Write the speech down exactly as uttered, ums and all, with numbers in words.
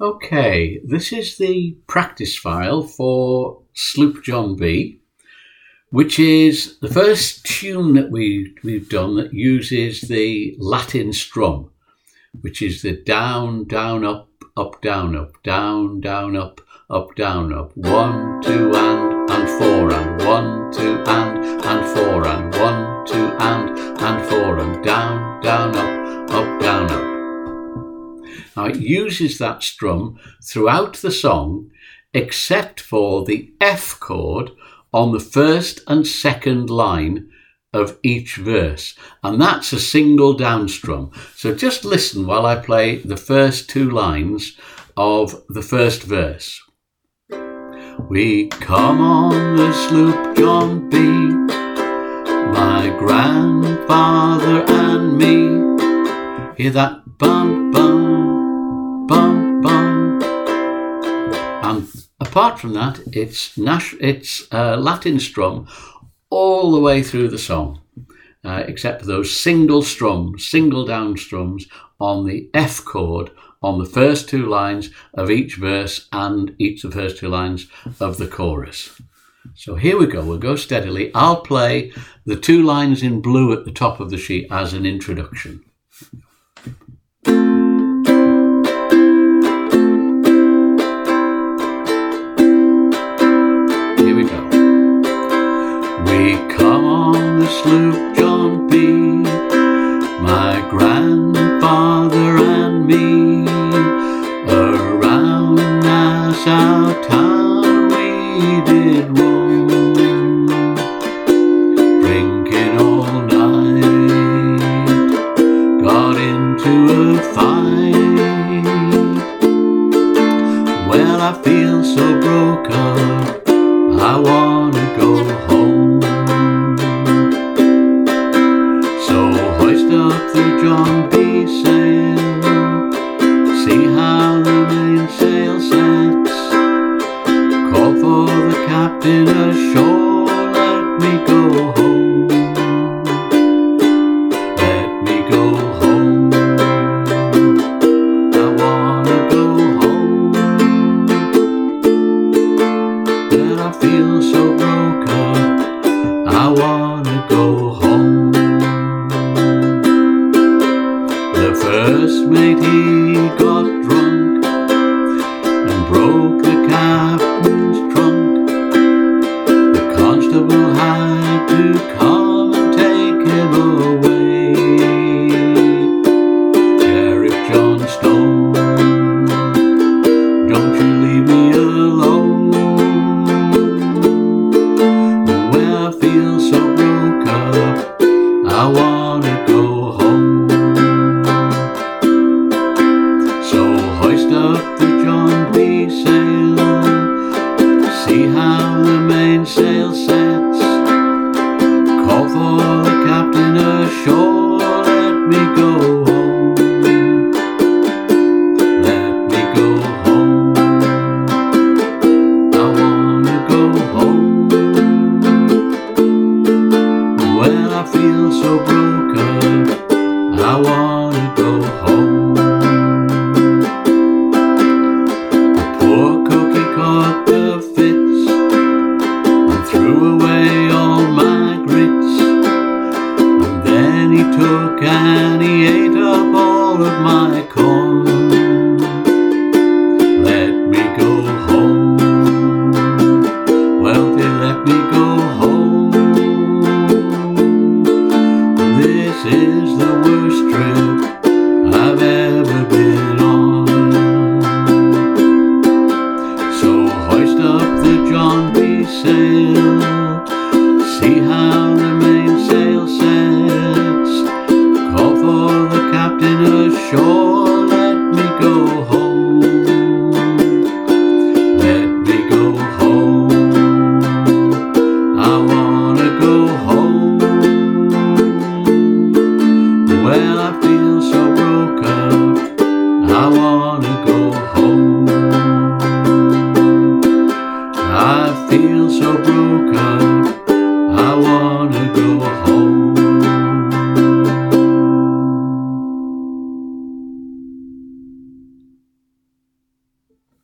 Okay, this is the practice file for Sloop John B, which is the first tune that we, we've done that uses the Latin strum, which is the down, down, up, up, down, up, down, down, up, up, down, up, one, two, and, and four, and one, two, and, and four, and one, two, and, and four, and down, down, up, up, down, up. Now it uses that strum throughout the song, except for the F chord on the first and second line of each verse, and that's a single down strum. So just listen while I play the first two lines of the first verse. We come on the sloop John B, my grandfather and me. Hear that bum bum bum bum. And apart from that, it's Nash, it's uh, Latin strum all the way through the song, uh, except for those single strums, single down strums on the F chord on the first two lines of each verse and each of the first two lines of the chorus. So here we go, we'll go steadily. I'll play the two lines in blue at the top of the sheet as an introduction. Here we go. We come on the sloop John B, my grandfather and me. Around Nassau town we did roam, drinking all night, got into a fight. Well, I feel so broke up, I wanna go home. So hoist up the John B sail, see how the mainsail sets, call for the captain ashore, let me go home, let me go home, I wanna go home, but I feel so broke up, I wanna go home. The first mate he got drunk and broke the captain's trunk. The constable had to come and take him away. Sheriff John Stone, don't you leave me alone. When I feel so broke up, I wanna go home. So hoist up the John